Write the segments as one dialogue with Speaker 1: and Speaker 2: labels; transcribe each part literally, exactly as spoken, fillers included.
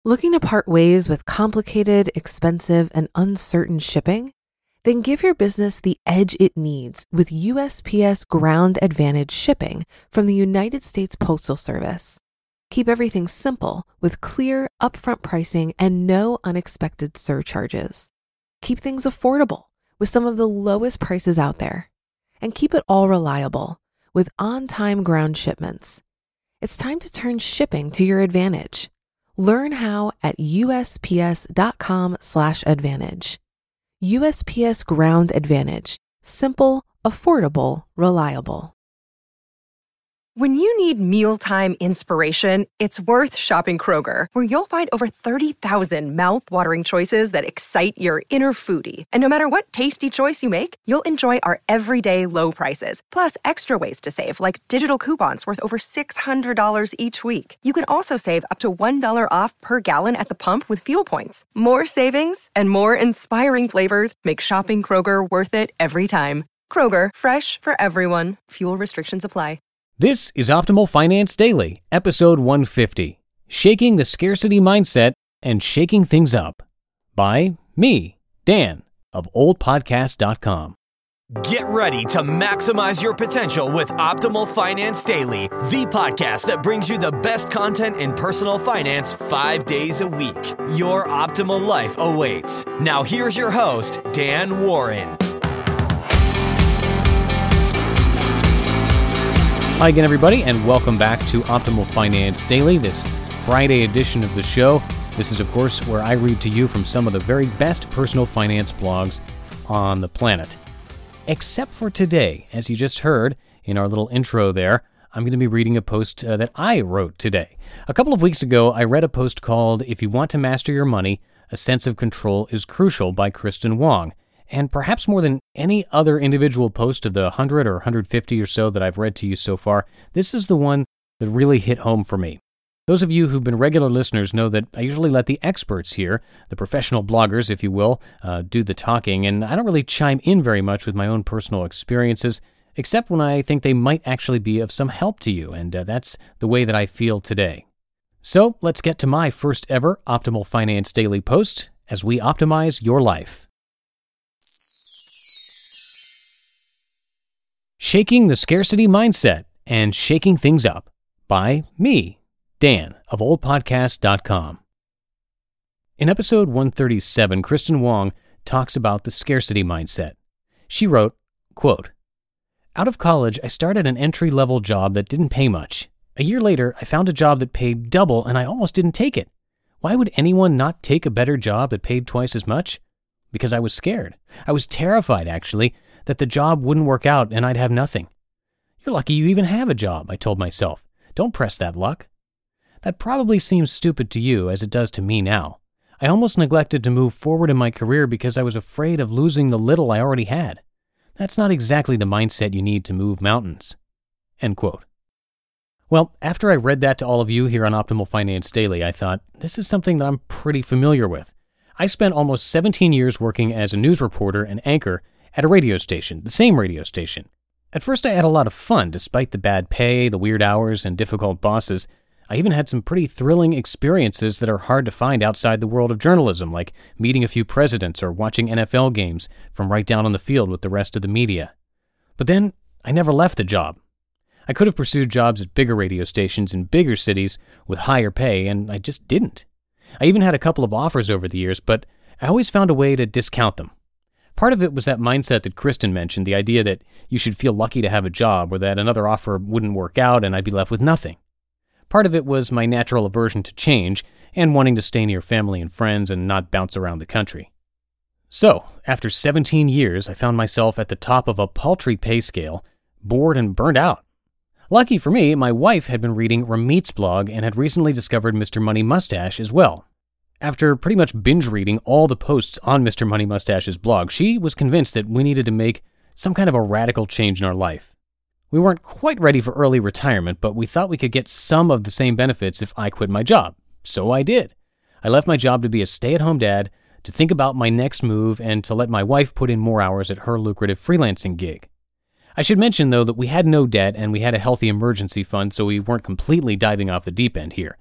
Speaker 1: Looking to part ways with complicated, expensive, and uncertain shipping? Then give your business the edge it needs with U S P S Ground Advantage shipping from the United States Postal Service. Keep everything simple with clear, upfront pricing and no unexpected surcharges. Keep things affordable with some of the lowest prices out there. And keep it all reliable with on-time ground shipments. It's time to turn shipping to your advantage. Learn how at USPS.com slash advantage. U S P S Ground Advantage. Simple, affordable, reliable.
Speaker 2: When you need mealtime inspiration, it's worth shopping Kroger, where you'll find over thirty thousand mouth-watering choices that excite your inner foodie. And no matter what tasty choice you make, you'll enjoy our everyday low prices, plus extra ways to save, like digital coupons worth over six hundred dollars each week. You can also save up to one dollar off per gallon at the pump with fuel points. More savings and more inspiring flavors make shopping Kroger worth it every time. Kroger, fresh for everyone. Fuel restrictions apply.
Speaker 3: This is Optimal Finance Daily, episode one fifty, Shaking the Scarcity Mindset and Shaking Things Up, by me, Dan, of old podcast dot com.
Speaker 4: Get ready to maximize your potential with Optimal Finance Daily, the podcast that brings you the best content in personal finance five days a week. Your optimal life awaits. Now here's your host, Dan Warren.
Speaker 3: Hi again, everybody, and welcome back to Optimal Finance Daily, this Friday edition of the show. This is, of course, where I read to you from some of the very best personal finance blogs on the planet. Except for today, as you just heard in our little intro there, I'm going to be reading a post uh, that I wrote today. A couple of weeks ago, I read a post called "If You Want to Master Your Money, A Sense of Control is Crucial" by Kristen Wong. And perhaps more than any other individual post of the one hundred or one hundred fifty or so that I've read to you so far, this is the one that really hit home for me. Those of you who've been regular listeners know that I usually let the experts here, the professional bloggers, if you will, uh, do the talking, and I don't really chime in very much with my own personal experiences, except when I think they might actually be of some help to you, and uh, that's the way that I feel today. So let's get to my first ever Optimal Finance Daily post as we optimize your life. Shaking the Scarcity Mindset and Shaking Things Up, by me, Dan, of old podcast dot com. In episode one thirty-seven, Kristen Wong talks about the scarcity mindset. She wrote, quote, "Out of college, I started an entry-level job that didn't pay much. A year later, I found a job that paid double and I almost didn't take it. Why would anyone not take a better job that paid twice as much? Because I was scared. I was terrified, actually, that the job wouldn't work out and I'd have nothing. You're lucky you even have a job, I told myself. Don't press that luck. That probably seems stupid to you as it does to me now. I almost neglected to move forward in my career because I was afraid of losing the little I already had. That's not exactly the mindset you need to move mountains." End quote. Well, after I read that to all of you here on Optimal Finance Daily, I thought, this is something that I'm pretty familiar with. I spent almost seventeen years working as a news reporter and anchor at a radio station, the same radio station. At first I had a lot of fun despite the bad pay, the weird hours, and difficult bosses. I even had some pretty thrilling experiences that are hard to find outside the world of journalism, like meeting a few presidents or watching N F L games from right down on the field with the rest of the media. But then I never left the job. I could have pursued jobs at bigger radio stations in bigger cities with higher pay, and I just didn't. I even had a couple of offers over the years, but I always found a way to discount them. Part of it was that mindset that Kristen mentioned, the idea that you should feel lucky to have a job or that another offer wouldn't work out and I'd be left with nothing. Part of it was my natural aversion to change and wanting to stay near family and friends and not bounce around the country. So, after seventeen years, I found myself at the top of a paltry pay scale, bored and burned out. Lucky for me, my wife had been reading Ramit's blog and had recently discovered Mister Money Mustache as well. After pretty much binge reading all the posts on Mister Money Mustache's blog, she was convinced that we needed to make some kind of a radical change in our life. We weren't quite ready for early retirement, but we thought we could get some of the same benefits if I quit my job. So I did. I left my job to be a stay-at-home dad, to think about my next move, and to let my wife put in more hours at her lucrative freelancing gig. I should mention, though, that we had no debt and we had a healthy emergency fund, so we weren't completely diving off the deep end here.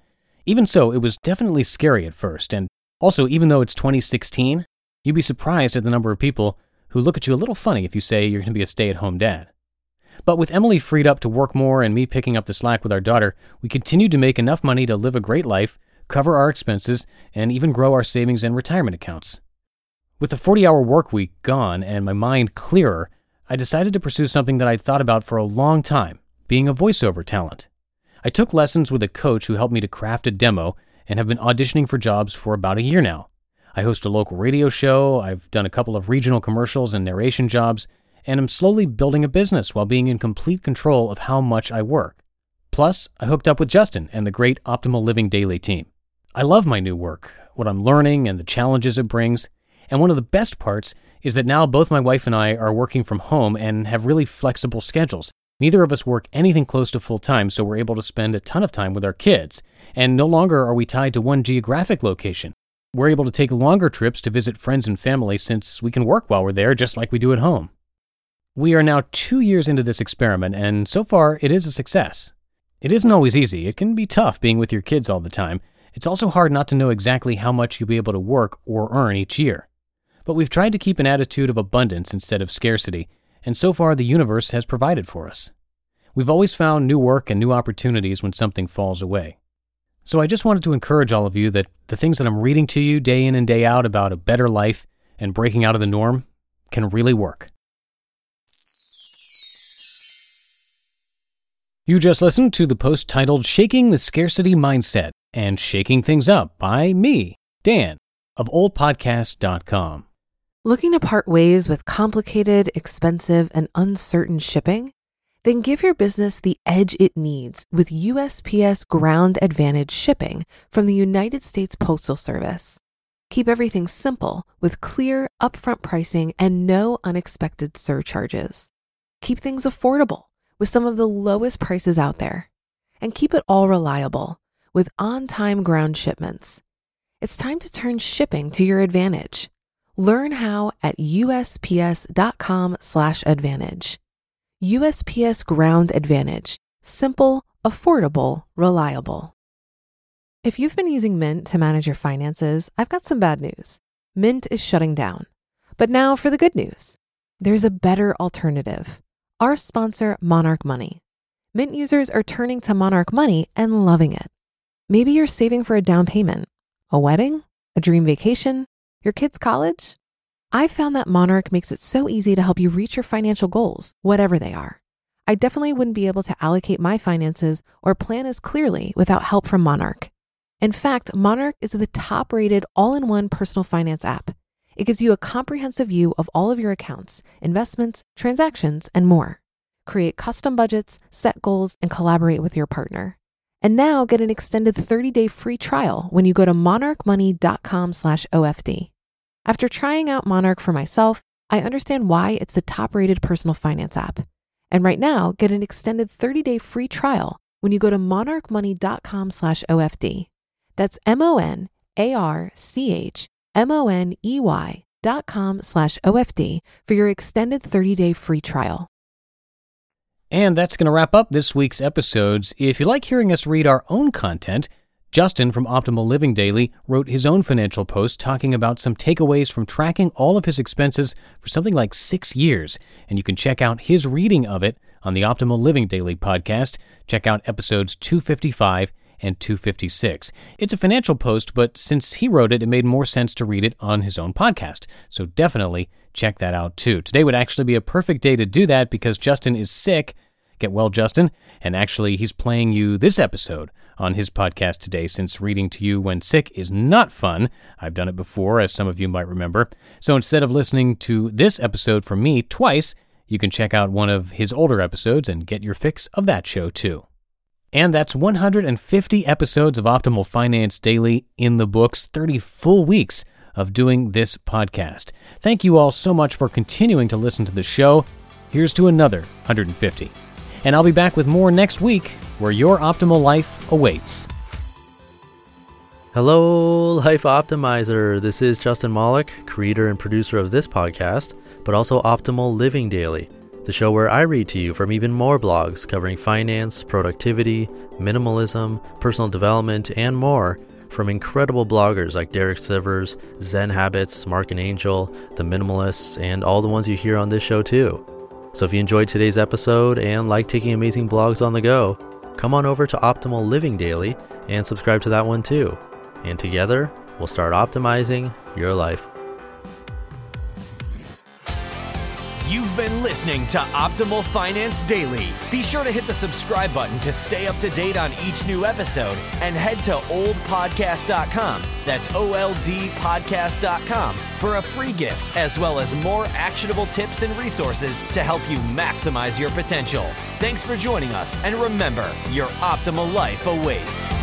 Speaker 3: Even so, it was definitely scary at first, and also, even though it's twenty sixteen, you'd be surprised at the number of people who look at you a little funny if you say you're going to be a stay-at-home dad. But with Emily freed up to work more and me picking up the slack with our daughter, we continued to make enough money to live a great life, cover our expenses, and even grow our savings and retirement accounts. With the forty-hour work week gone and my mind clearer, I decided to pursue something that I'd thought about for a long time, being a voiceover talent. I took lessons with a coach who helped me to craft a demo and have been auditioning for jobs for about a year now. I host a local radio show, I've done a couple of regional commercials and narration jobs, and I'm slowly building a business while being in complete control of how much I work. Plus, I hooked up with Justin and the great Optimal Living Daily team. I love my new work, what I'm learning and the challenges it brings, and one of the best parts is that now both my wife and I are working from home and have really flexible schedules. Neither of us work anything close to full-time, so we're able to spend a ton of time with our kids, and no longer are we tied to one geographic location. We're able to take longer trips to visit friends and family since we can work while we're there just like we do at home. We are now two years into this experiment, and so far it is a success. It isn't always easy. It can be tough being with your kids all the time. It's also hard not to know exactly how much you'll be able to work or earn each year. But we've tried to keep an attitude of abundance instead of scarcity, and so far the universe has provided for us. We've always found new work and new opportunities when something falls away. So I just wanted to encourage all of you that the things that I'm reading to you day in and day out about a better life and breaking out of the norm can really work. You just listened to the post titled Shaking the Scarcity Mindset and Shaking Things Up by me, Dan, of old podcast dot com.
Speaker 1: Looking to part ways with complicated, expensive, and uncertain shipping? Then give your business the edge it needs with U S P S Ground Advantage shipping from the United States Postal Service. Keep everything simple with clear, upfront pricing and no unexpected surcharges. Keep things affordable with some of the lowest prices out there. And keep it all reliable with on-time ground shipments. It's time to turn shipping to your advantage. Learn how at U S P S dot com slash advantage. U S P S Ground Advantage. Simple, affordable, reliable. If you've been using Mint to manage your finances, I've got some bad news. Mint is shutting down. But now for the good news. There's a better alternative. Our sponsor, Monarch Money. Mint users are turning to Monarch Money and loving it. Maybe you're saving for a down payment, a wedding, a dream vacation, your kids' college. I've found that Monarch makes it so easy to help you reach your financial goals, whatever they are. I definitely wouldn't be able to allocate my finances or plan as clearly without help from Monarch. In fact, Monarch is the top-rated all-in-one personal finance app. It gives you a comprehensive view of all of your accounts, investments, transactions, and more. Create custom budgets, set goals, and collaborate with your partner. And now get an extended thirty-day free trial when you go to monarch money dot com slash O F D. After trying out Monarch for myself, I understand why it's the top-rated personal finance app. And right now, get an extended thirty-day free trial when you go to monarch money dot com slash O F D. That's M-O-N-A-R-C-H-M-O-N-E-Y dot com slash O F D for your extended thirty-day free trial.
Speaker 3: And that's going to wrap up this week's episodes. If you like hearing us read our own content, Justin from Optimal Living Daily wrote his own financial post talking about some takeaways from tracking all of his expenses for something like six years. And you can check out his reading of it on the Optimal Living Daily podcast. Check out episodes two fifty-five and two fifty-six. It's a financial post, but since he wrote it, it made more sense to read it on his own podcast. So definitely check that out too. Today would actually be a perfect day to do that because Justin is sick. Get well, Justin. And actually, he's playing you this episode on his podcast today, since reading to you when sick is not fun. I've done it before, as some of you might remember. So instead of listening to this episode from me twice, you can check out one of his older episodes and get your fix of that show too. And that's one hundred fifty episodes of Optimal Finance Daily in the books, thirty full weeks of doing this podcast. Thank you all so much for continuing to listen to the show. Here's to another one hundred fifty. And I'll be back with more next week, where your optimal life awaits.
Speaker 5: Hello, Life Optimizer. This is Justin Malik, creator and producer of this podcast, but also Optimal Living Daily. the show where I read to you from even more blogs covering finance, productivity, minimalism, personal development, and more from incredible bloggers like Derek Sivers, Zen Habits, Mark and Angel, The Minimalists, and all the ones you hear on this show too. So if you enjoyed today's episode and like taking amazing blogs on the go, come on over to Optimal Living Daily and subscribe to that one too. And together, we'll start optimizing your life.
Speaker 4: You've been listening to Optimal Finance Daily. Be sure to hit the subscribe button to stay up to date on each new episode and head to old podcast dot com. That's O L D podcast dot com for a free gift as well as more actionable tips and resources to help you maximize your potential. Thanks for joining us, and remember, your optimal life awaits.